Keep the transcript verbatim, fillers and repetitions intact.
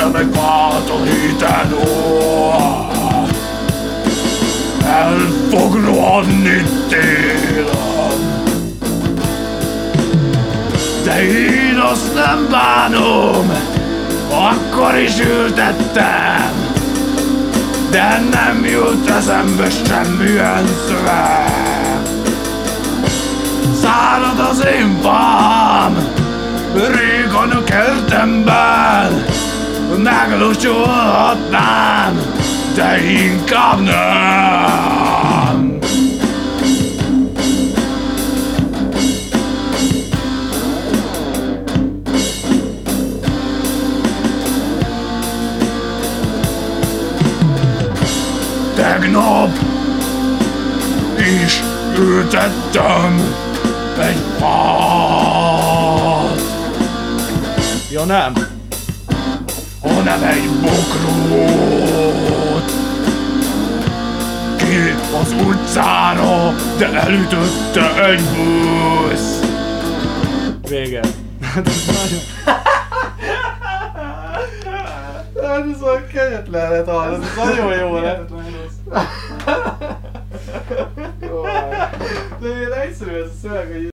te megbátorítani. El fog rohanni télen. De én azt nem bánom, akkor is ültettem, de nem jut eszembe semmilyen szöveg. Szárad az én fám, régen a kertemben, meglocsolhatnám, de inkább nem. Tegnap is ültettem egy fát. Ja nem, hanem egy bokrot. Ki az utcára, de elütötte egy busz. Vége. Hát ez nagyon... Hát ez olyan kegyetlen lett hallani, ez nagyon jó lett. De ilyen egyszerű ez a szöveg, hogy